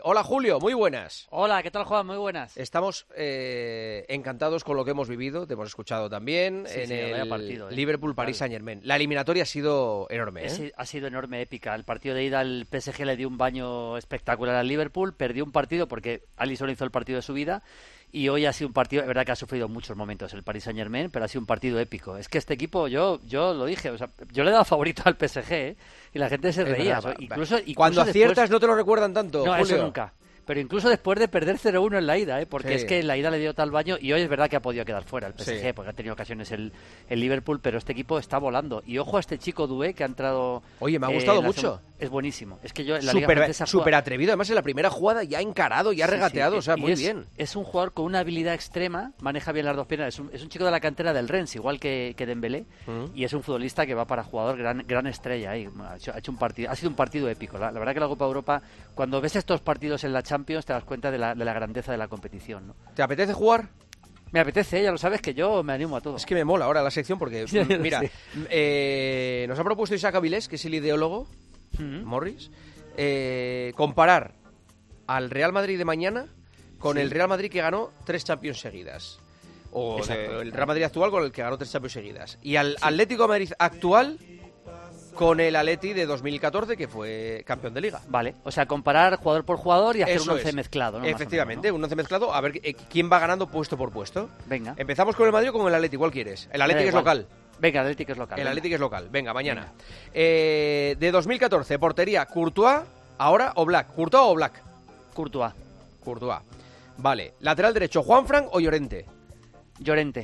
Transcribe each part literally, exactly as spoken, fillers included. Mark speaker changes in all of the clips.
Speaker 1: Hola Julio, muy buenas.
Speaker 2: Hola, ¿qué tal Juan? Muy buenas.
Speaker 1: Estamos eh, encantados con lo que hemos vivido, te hemos escuchado también
Speaker 2: sí,
Speaker 1: en
Speaker 2: sí,
Speaker 1: el
Speaker 2: partido, ¿eh?
Speaker 1: Liverpool-Paris Saint-Germain. La eliminatoria ha sido enorme, ¿eh?
Speaker 2: Ha sido enorme, épica. El partido de ida, el P S G le dio un baño espectacular al Liverpool, perdió un partido porque Alisson hizo el partido de su vida y hoy ha sido un partido, es verdad que ha sufrido muchos momentos el Paris Saint-Germain, pero ha sido un partido épico. Es que este equipo, yo yo lo dije, o sea, yo le he dado favorito al P S G, ¿eh? Y la gente se reía.
Speaker 1: Verdad,
Speaker 2: o sea, incluso, incluso
Speaker 1: Cuando
Speaker 2: después...
Speaker 1: aciertas no te lo recuerdan tanto,
Speaker 2: No,
Speaker 1: Julio.
Speaker 2: eso nunca. Pero incluso después de perder cero uno en la ida, ¿eh? Porque
Speaker 1: sí.
Speaker 2: es que en la ida le dio tal baño y hoy es verdad que ha podido quedar fuera el P S G,
Speaker 1: sí.
Speaker 2: porque ha tenido ocasiones el, el Liverpool, pero este equipo está volando. Y ojo a este chico Doué que ha entrado...
Speaker 1: Oye, me ha
Speaker 2: eh,
Speaker 1: gustado
Speaker 2: la
Speaker 1: mucho.
Speaker 2: Segunda... Es buenísimo. Es que yo en la
Speaker 1: super,
Speaker 2: Liga Francesa
Speaker 1: súper atrevido, además en la primera jugada ya ha encarado, ya ha
Speaker 2: sí,
Speaker 1: regateado,
Speaker 2: sí.
Speaker 1: o sea,
Speaker 2: y
Speaker 1: muy
Speaker 2: es,
Speaker 1: bien.
Speaker 2: Es un jugador con una habilidad extrema, maneja bien las dos piernas, es un, es un chico de la cantera del Rennes, igual que, que Dembélé, uh-huh. y es un futbolista que va para jugador gran gran estrella ahí. Ha hecho, ha hecho un partido, ha sido un partido épico. La, la verdad que la Copa Europa, cuando ves estos partidos en la Champions, te das cuenta de la, de la grandeza de la competición, ¿no?
Speaker 1: ¿Te apetece jugar?
Speaker 2: Me apetece, ya lo sabes que yo me animo a todo.
Speaker 1: Es que me mola ahora la sección porque,
Speaker 2: sí,
Speaker 1: mira,
Speaker 2: sí.
Speaker 1: eh, nos ha propuesto Isaac Avilés, que es el ideólogo, uh-huh. Morris, eh, comparar al Real Madrid de mañana con sí. el Real Madrid que ganó tres Champions seguidas. O de, el Real Madrid actual con el que ganó tres Champions seguidas. Y al sí. Atlético de Madrid actual con el Atleti de dos mil catorce, que fue campeón de Liga.
Speaker 2: Vale, o sea, comparar jugador por jugador y hacer
Speaker 1: Eso
Speaker 2: un once
Speaker 1: es.
Speaker 2: mezclado, ¿no?
Speaker 1: Efectivamente,
Speaker 2: menos, ¿no?
Speaker 1: un once mezclado, a ver eh, quién va ganando puesto por puesto.
Speaker 2: Venga.
Speaker 1: ¿Empezamos con el Madrid o con el Atleti? ¿Cuál quieres? El Atleti que es local.
Speaker 2: Venga, el Atleti que es local.
Speaker 1: El
Speaker 2: venga.
Speaker 1: Atleti que es local. Venga, mañana. Venga. Eh, de dos mil catorce, portería, Courtois, ahora o Black. ¿Courtois o Black?
Speaker 2: Courtois.
Speaker 1: Courtois. Vale. Lateral derecho, ¿Juanfran o Llorente?
Speaker 2: Llorente.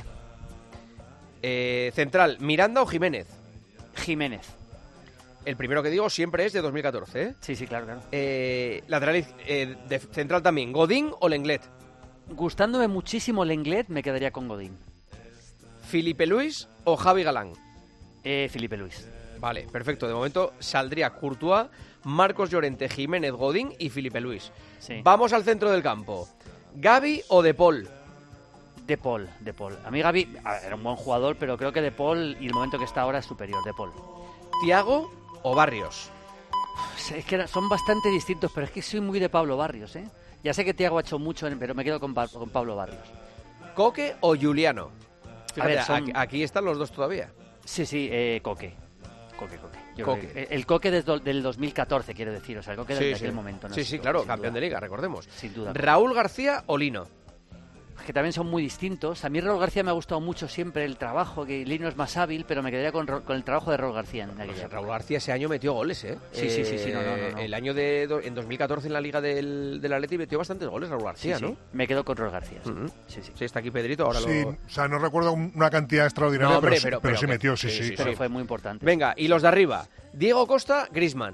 Speaker 1: Eh, central, ¿Miranda o Jiménez?
Speaker 2: Jiménez.
Speaker 1: El primero que digo siempre es de dos mil catorce, ¿eh?
Speaker 2: Sí, sí, claro, claro.
Speaker 1: Eh, lateral eh, de central también, ¿Godín o Lenglet?
Speaker 2: Gustándome muchísimo Lenglet, me quedaría con Godín.
Speaker 1: ¿Filipe Luis o Javi Galán?
Speaker 2: Eh, Filipe Luis.
Speaker 1: Vale, perfecto. De momento saldría Courtois, Marcos Llorente, Jiménez, Godín y Filipe Luis.
Speaker 2: Sí.
Speaker 1: Vamos al centro del campo. ¿Gavi o De Paul?
Speaker 2: De Paul, De Paul. A mí Gavi a ver, era un buen jugador, pero creo que De Paul y el momento que está ahora es superior, De Paul.
Speaker 1: ¿Thiago o Barrios?
Speaker 2: Es que son bastante distintos, pero es que soy muy de Pablo Barrios, ¿eh? Ya sé que Thiago ha hecho mucho, pero me quedo con, pa- con Pablo Barrios.
Speaker 1: ¿Coque o Juliano? Fíjate,
Speaker 2: ver, son...
Speaker 1: aquí están los dos todavía.
Speaker 2: Sí, sí, eh, Coque. Coque, Coque. Yo
Speaker 1: Coque.
Speaker 2: Que, el Coque desde del dos mil catorce, quiero decir, o sea, el Coque
Speaker 1: sí,
Speaker 2: de
Speaker 1: sí.
Speaker 2: aquel momento. No
Speaker 1: sí,
Speaker 2: sé,
Speaker 1: sí, claro,
Speaker 2: sin
Speaker 1: campeón
Speaker 2: duda.
Speaker 1: de Liga, recordemos.
Speaker 2: Sin duda.
Speaker 1: ¿Raúl García o Lino?
Speaker 2: Que también son muy distintos. A mí Raúl García me ha gustado mucho siempre el trabajo, que Lino es más hábil, pero me quedaría con, con el trabajo de Raúl García en aquella época.
Speaker 1: Raúl García ese año metió goles, ¿eh?
Speaker 2: Sí, sí, sí, sí, no, no, no, no.
Speaker 1: El año de en dos mil catorce en la Liga del, del Atleti metió bastantes goles Raúl García,
Speaker 2: sí,
Speaker 1: ¿no?
Speaker 2: Sí. Me quedo con Raúl García. Sí.
Speaker 1: Uh-huh.
Speaker 2: sí, sí.
Speaker 1: Sí, está aquí Pedrito, ahora
Speaker 3: sí,
Speaker 1: lo...
Speaker 3: o sea, no recuerdo una cantidad extraordinaria,
Speaker 1: no, hombre,
Speaker 3: pero,
Speaker 1: pero,
Speaker 3: pero, pero
Speaker 1: pero
Speaker 3: sí
Speaker 1: que,
Speaker 3: metió, sí,
Speaker 1: sí,
Speaker 3: sí.
Speaker 1: sí,
Speaker 2: Pero
Speaker 1: sí.
Speaker 2: fue muy importante.
Speaker 1: Venga, y los de arriba. Diego Costa, Griezmann.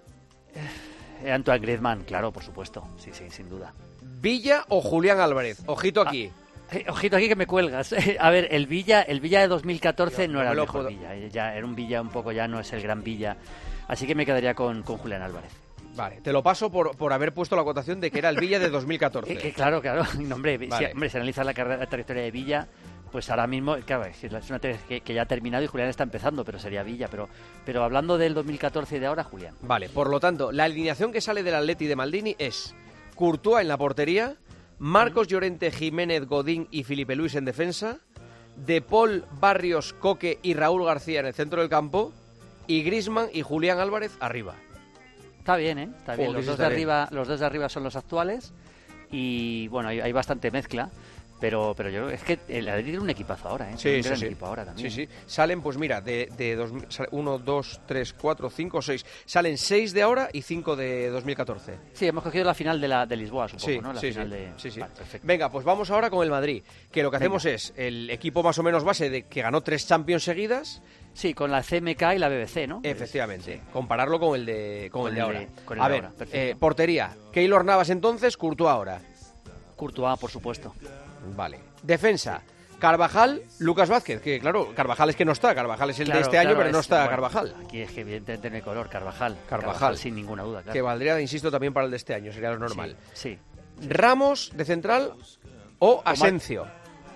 Speaker 2: Eh, Antoine Griezmann, claro, por supuesto. Sí, sí, sin duda.
Speaker 1: Villa o Julián Álvarez. Ojito aquí.
Speaker 2: Ah, eh, ojito aquí que me cuelgas. A ver, el Villa, el Villa de dos mil catorce
Speaker 1: Yo,
Speaker 2: no era el mejor
Speaker 1: puedo...
Speaker 2: Villa. Ya era un Villa un poco, ya no es el gran Villa. Así que me quedaría con, con Julián Álvarez.
Speaker 1: Vale, te lo paso por, por haber puesto la acotación de que era el Villa de dos mil catorce.
Speaker 2: Eh, que claro, claro. No, hombre,
Speaker 1: vale.
Speaker 2: si, hombre, si analizas la, carrera, la trayectoria de Villa, pues ahora mismo, claro, es una que, que ya ha terminado y Julián está empezando, pero sería Villa. Pero, pero hablando del dos mil catorce y de ahora, Julián.
Speaker 1: Vale, por lo tanto, la alineación que sale del Atleti de Maldini es Courtois en la portería, Marcos Llorente, Jiménez, Godín y Filipe Luis en defensa, De Paul, Barrios, Coque y Raúl García en el centro del campo, y Griezmann y Julián Álvarez arriba.
Speaker 2: Está bien, ¿eh? Está bien.
Speaker 1: Oh,
Speaker 2: Los dos
Speaker 1: está
Speaker 2: de
Speaker 1: bien.
Speaker 2: arriba, los dos de arriba son los actuales y bueno, hay, hay bastante mezcla. Pero, pero yo es que el Atleti tiene un equipazo ahora, ¿eh?
Speaker 1: Sí,
Speaker 2: un
Speaker 1: sí,
Speaker 2: gran
Speaker 1: sí.
Speaker 2: equipo ahora también.
Speaker 1: Sí, sí. Salen, pues mira, de, de dos, uno, dos, tres, cuatro, cinco, seis. Salen seis de ahora y cinco de dos mil catorce.
Speaker 2: Sí, hemos cogido la final de la de Lisboa, supongo,
Speaker 1: Sí,
Speaker 2: ¿no? La
Speaker 1: sí,
Speaker 2: final
Speaker 1: sí.
Speaker 2: de...
Speaker 1: sí, sí.
Speaker 2: Vale, perfecto.
Speaker 1: Venga, pues vamos ahora con el Madrid, que lo que hacemos
Speaker 2: Venga.
Speaker 1: es el equipo más o menos base de que ganó tres Champions seguidas.
Speaker 2: Sí, con la C M K y la B B C, ¿no?
Speaker 1: Efectivamente,
Speaker 2: Sí.
Speaker 1: compararlo con el de con,
Speaker 2: Con
Speaker 1: el de
Speaker 2: el
Speaker 1: ahora.
Speaker 2: de- con el
Speaker 1: A
Speaker 2: de
Speaker 1: ver,
Speaker 2: ahora, perfecto.
Speaker 1: eh, portería, Keylor Navas entonces, Courtois ahora.
Speaker 2: Courtois, por supuesto.
Speaker 1: Vale. Defensa, Carvajal, Lucas Vázquez, que claro, Carvajal es que no está, Carvajal es el
Speaker 2: Claro,
Speaker 1: de este año,
Speaker 2: claro,
Speaker 1: pero no
Speaker 2: es-
Speaker 1: está
Speaker 2: bueno,
Speaker 1: Carvajal.
Speaker 2: Aquí es que evidentemente no hay color, Carvajal.
Speaker 1: Carvajal.
Speaker 2: sin ninguna duda, claro.
Speaker 1: Que valdría, insisto, también para el de este año, sería lo normal.
Speaker 2: Sí, sí.
Speaker 1: Ramos de central o Asensio.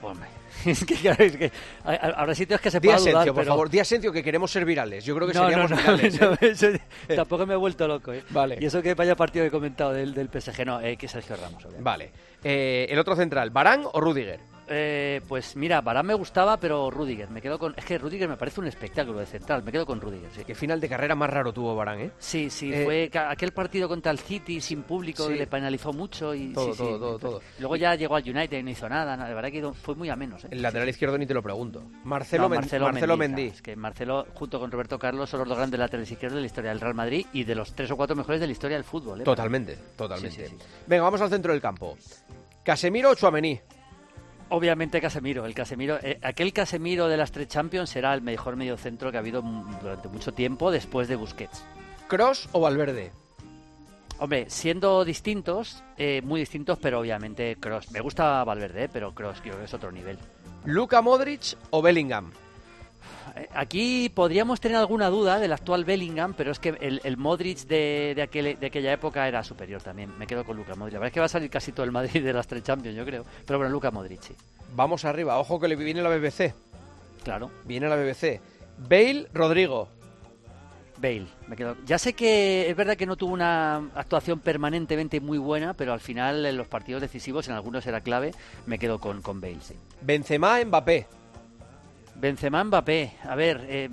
Speaker 2: Hombre, es que, claro, es que habrá sitios que se
Speaker 1: Di
Speaker 2: pueda
Speaker 1: Asencio,
Speaker 2: dudar,
Speaker 1: por
Speaker 2: pero...
Speaker 1: favor, di Asencio, que queremos ser virales. Yo creo que
Speaker 2: no,
Speaker 1: seríamos
Speaker 2: no, no,
Speaker 1: virales.
Speaker 2: no,
Speaker 1: ¿eh?
Speaker 2: eso, tampoco me he vuelto loco, ¿eh?
Speaker 1: Vale.
Speaker 2: Y eso que vaya partido que he comentado del, del P S G, no, eh, que Sergio Ramos. Obviamente.
Speaker 1: Vale. Eh, ¿El otro central, Varane o Rüdiger?
Speaker 2: Eh, pues mira, Varane me gustaba, pero Rüdiger, me quedo con... Es que Rüdiger me parece un espectáculo de central, me quedo con Rüdiger, sí.
Speaker 1: Qué final de carrera más raro tuvo Varane, ¿eh?
Speaker 2: Sí, sí,
Speaker 1: Eh,
Speaker 2: fue ca- aquel partido contra el City sin público,
Speaker 1: sí.
Speaker 2: le penalizó mucho y...
Speaker 1: Todo,
Speaker 2: sí,
Speaker 1: todo,
Speaker 2: sí.
Speaker 1: todo, todo.
Speaker 2: Luego ya llegó al United y no hizo nada, no, la verdad que fue muy a menos, ¿eh?
Speaker 1: El lateral izquierdo ni te lo pregunto. Marcelo,
Speaker 2: No,
Speaker 1: Men-
Speaker 2: Marcelo,
Speaker 1: Marcelo
Speaker 2: Mendy.
Speaker 1: Mendy.
Speaker 2: Es que Marcelo, junto con Roberto Carlos, son los dos grandes laterales izquierdos de la historia del Real Madrid y de los tres o cuatro mejores de la historia del fútbol, ¿eh?
Speaker 1: Totalmente, totalmente.
Speaker 2: Sí, sí, sí.
Speaker 1: Venga, vamos al centro del campo. ¿Casemiro o Tchouaméni?
Speaker 2: Obviamente Casemiro, el Casemiro, eh, aquel Casemiro de las tres Champions será el mejor mediocentro que ha habido m- durante mucho tiempo después de Busquets.
Speaker 1: ¿Kroos o Valverde?
Speaker 2: Hombre, siendo distintos, eh, muy distintos, pero obviamente Kroos. Me gusta Valverde, eh, pero Kroos creo que es otro nivel.
Speaker 1: ¿Luka Modric o Bellingham?
Speaker 2: Eh, Aquí podríamos tener alguna duda del actual Bellingham, pero es que el, el Modric de, de, aquel- de aquella época era superior también. Me quedo con Luka Modric. La verdad es que va a salir casi todo el Madrid de las tres Champions, yo creo. Pero bueno, Luka Modric, sí.
Speaker 1: Vamos arriba, ojo que le viene la B B C.
Speaker 2: Claro.
Speaker 1: Viene la B B C. Bale, Rodrigo.
Speaker 2: Bale, me quedo. Ya sé que es verdad que no tuvo una actuación permanentemente muy buena, pero al final en los partidos decisivos, en algunos era clave, me quedo con, con Bale, sí.
Speaker 1: Benzema, Mbappé.
Speaker 2: Benzema, Mbappé. A ver, eh,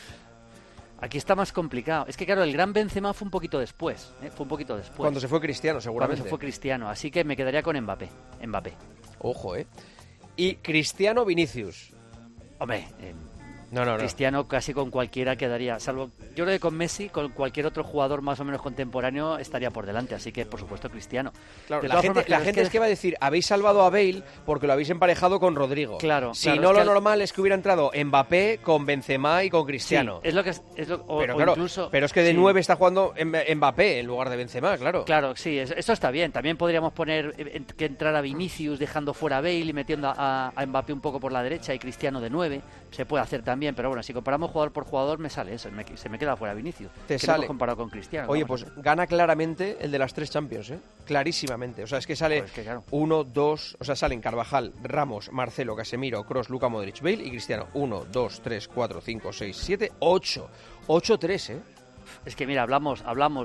Speaker 2: aquí está más complicado. Es que claro, el gran Benzema fue un poquito después, ¿eh? Fue un poquito después.
Speaker 1: Cuando se fue Cristiano,
Speaker 2: Cuando
Speaker 1: seguramente.
Speaker 2: se fue Cristiano, así que me quedaría con Mbappé. Mbappé.
Speaker 1: Ojo, ¿eh? Y Cristiano, Vinicius.
Speaker 2: Hombre, eh,
Speaker 1: No, no, no.
Speaker 2: Cristiano casi con cualquiera quedaría, salvo yo creo que con Messi, con cualquier otro jugador más o menos contemporáneo estaría por delante, así que por supuesto Cristiano.
Speaker 1: Claro,
Speaker 2: De
Speaker 1: la
Speaker 2: todas
Speaker 1: gente,
Speaker 2: formas,
Speaker 1: la
Speaker 2: claro,
Speaker 1: gente es que va a decir, habéis salvado a Bale porque lo habéis emparejado con Rodrigo.
Speaker 2: Claro,
Speaker 1: Si
Speaker 2: claro,
Speaker 1: no,
Speaker 2: es
Speaker 1: lo
Speaker 2: que al-
Speaker 1: normal es que hubiera entrado Mbappé con Benzema y con Cristiano.
Speaker 2: Sí, es lo que es, es lo- o,
Speaker 1: pero
Speaker 2: o
Speaker 1: claro,
Speaker 2: incluso
Speaker 1: pero es que de
Speaker 2: sí.
Speaker 1: nueve está jugando M- Mbappé en lugar de Benzema, claro.
Speaker 2: Claro, sí, eso, eso está bien. También podríamos poner eh, en- que entrara Vinicius dejando fuera a Bale y metiendo a, a Mbappé un poco por la derecha y Cristiano de nueve. Se puede hacer también, pero bueno, si comparamos jugador por jugador me sale eso, me- se me queda fuera Vinicius.
Speaker 1: Te
Speaker 2: que
Speaker 1: sale.
Speaker 2: lo hemos comparado con Cristiano.
Speaker 1: Oye,
Speaker 2: vamos
Speaker 1: pues
Speaker 2: a ver.
Speaker 1: gana claramente el de las tres Champions, ¿eh? Clarísimamente. O sea, es que sale
Speaker 2: Pues es que claro.
Speaker 1: uno, dos, o sea, salen Carvajal, Ramos, Marcelo, Casemiro, Kroos, Luka Modric, Bale y Cristiano. uno, dos, tres, cuatro, cinco, seis, siete, ocho. ocho tres, ¿eh?
Speaker 2: Es que mira, hablamos, hablamos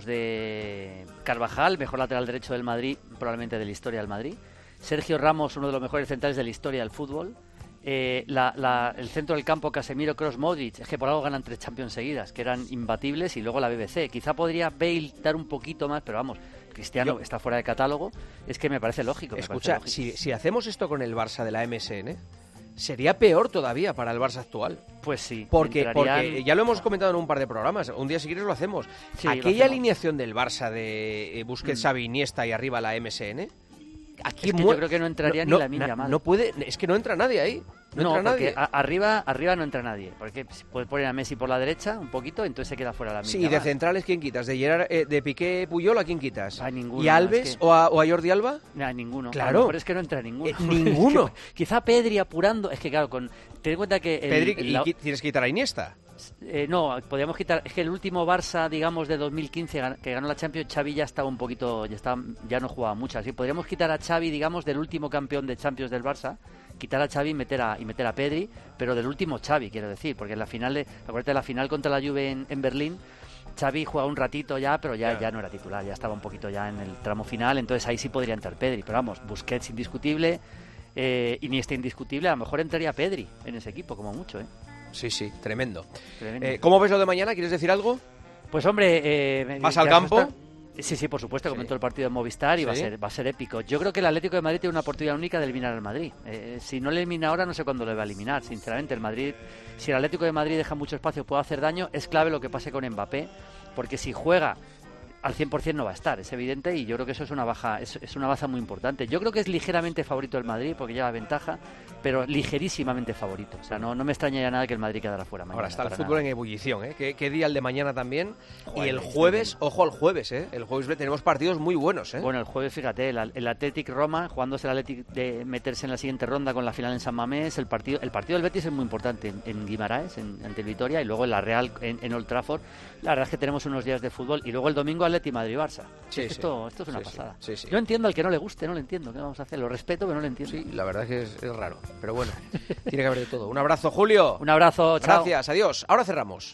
Speaker 2: de Carvajal, mejor lateral derecho del Madrid, probablemente de la historia del Madrid. Sergio Ramos, uno de los mejores centrales de la historia del fútbol. Eh, la- la- el centro del campo, Casemiro, Kroos, Modric, es que por algo ganan tres Champions seguidas, que eran imbatibles, y luego la B B C. Quizá podría Bale dar un poquito más, pero vamos, Cristiano
Speaker 1: Yo-
Speaker 2: está fuera de catálogo. Es que me parece lógico. me
Speaker 1: Escucha,
Speaker 2: parece lógico.
Speaker 1: si, si hacemos esto con el Barça de la M S N, sería peor todavía para el Barça actual.
Speaker 2: Pues sí.
Speaker 1: Porque,
Speaker 2: entrarían-
Speaker 1: porque ya lo hemos comentado en un par de programas. Un día, si quieres, lo hacemos.
Speaker 2: Sí, lo
Speaker 1: Aquella
Speaker 2: hacemos.
Speaker 1: alineación del Barça de eh, Busquets,
Speaker 2: Mm.
Speaker 1: Xavi, Iniesta y arriba la M S N. Aquí
Speaker 2: Es que
Speaker 1: mu-
Speaker 2: yo creo que no entraría ni
Speaker 1: no,
Speaker 2: Lamine
Speaker 1: na-
Speaker 2: Yamal.
Speaker 1: No puede, es que no entra nadie ahí. No,
Speaker 2: No,
Speaker 1: entra
Speaker 2: porque
Speaker 1: nadie.
Speaker 2: a- arriba, arriba no entra nadie. Porque puedes poner a Messi por la derecha un poquito, entonces se queda fuera la
Speaker 1: Sí, y de centrales, ¿quién quitas? ¿De, Gerard, eh, de Piqué, Puyol, a quién quitas?
Speaker 2: A ninguno,
Speaker 1: ¿Y Alves
Speaker 2: es que-
Speaker 1: o, a, o a Jordi Alba?
Speaker 2: Nah, ninguno.
Speaker 1: Claro.
Speaker 2: A lo mejor es que no entra ninguno.
Speaker 1: Eh, ninguno.
Speaker 2: Es que, quizá Pedri apurando. Es que claro, con ten en cuenta que el-
Speaker 1: Pedri,
Speaker 2: el-
Speaker 1: y
Speaker 2: la-
Speaker 1: qui- tienes que quitar a Iniesta.
Speaker 2: eh, no, podríamos quitar. Es que el último Barça, digamos, de dos mil quince gan- que ganó la Champions, Xavi ya estaba un poquito, ya estaba, ya no jugaba mucho. Así podríamos quitar a Xavi, digamos, del último campeón de Champions del Barça, quitar a Xavi y meter a y meter a Pedri, pero del último Xavi, quiero decir, porque en la final, de, acuérdate de la final contra la Juve en, en Berlín. Xavi juega un ratito ya, pero ya,
Speaker 1: Ya.
Speaker 2: ya no era titular, ya estaba un poquito ya en el tramo final, entonces ahí sí podría entrar Pedri, pero vamos, Busquets indiscutible, eh, Iniesta indiscutible, a lo mejor entraría Pedri en ese equipo, como mucho, ¿eh?
Speaker 1: Sí, sí, tremendo.
Speaker 2: Tremendo.
Speaker 1: Eh, ¿Cómo ves lo de mañana? ¿Quieres decir algo?
Speaker 2: Pues hombre, eh,
Speaker 1: ¿Vas
Speaker 2: ya
Speaker 1: al
Speaker 2: se
Speaker 1: campo?
Speaker 2: está- Sí, sí, por supuesto,
Speaker 1: Sí.
Speaker 2: comentó el partido de Movistar y va a
Speaker 1: Sí.
Speaker 2: ser va a ser épico. Yo creo que el Atlético de Madrid tiene una oportunidad única de eliminar al Madrid. Eh, si no le elimina ahora, no sé cuándo le va a eliminar, sinceramente. El Madrid, si el Atlético de Madrid deja mucho espacio, puede hacer daño. Es clave lo que pase con Mbappé, porque si juega al cien por cien no va a estar, es evidente, y yo creo que eso es una baja es, es una baza muy importante. Yo creo que es ligeramente favorito el Madrid porque lleva ventaja, pero ligerísimamente favorito. O sea, no, no me extrañaría nada que el Madrid quedara fuera mañana.
Speaker 1: Ahora está el
Speaker 2: para
Speaker 1: fútbol
Speaker 2: nada.
Speaker 1: en ebullición, ¿eh? ¿Qué, qué día el de mañana también?
Speaker 2: Joder,
Speaker 1: y el
Speaker 2: es
Speaker 1: jueves,
Speaker 2: tremendo.
Speaker 1: ojo al jueves, ¿eh? El jueves tenemos partidos muy buenos, ¿eh?
Speaker 2: Bueno, el jueves, fíjate, el, el Athletic Roma, jugándose el Athletic de meterse en la siguiente ronda con la final en San Mamés, el partido el partido del Betis es muy importante en, en Guimaraes, en, ante el Vitoria, y luego en la Real en, en Old Trafford. La verdad es que tenemos unos días de fútbol, y luego el domingo Athletic Atleti, Madrid, Barça.
Speaker 1: Sí,
Speaker 2: es
Speaker 1: sí.
Speaker 2: esto, esto es una
Speaker 1: Sí,
Speaker 2: pasada.
Speaker 1: sí, sí.
Speaker 2: Yo entiendo al que no le guste, no lo entiendo. ¿Qué vamos a hacer? Lo respeto, pero no lo entiendo.
Speaker 1: Sí, la verdad es que es, es raro. Pero bueno, tiene que haber de todo. Un abrazo, Julio.
Speaker 2: Un abrazo, chao.
Speaker 1: Gracias, adiós. Ahora cerramos.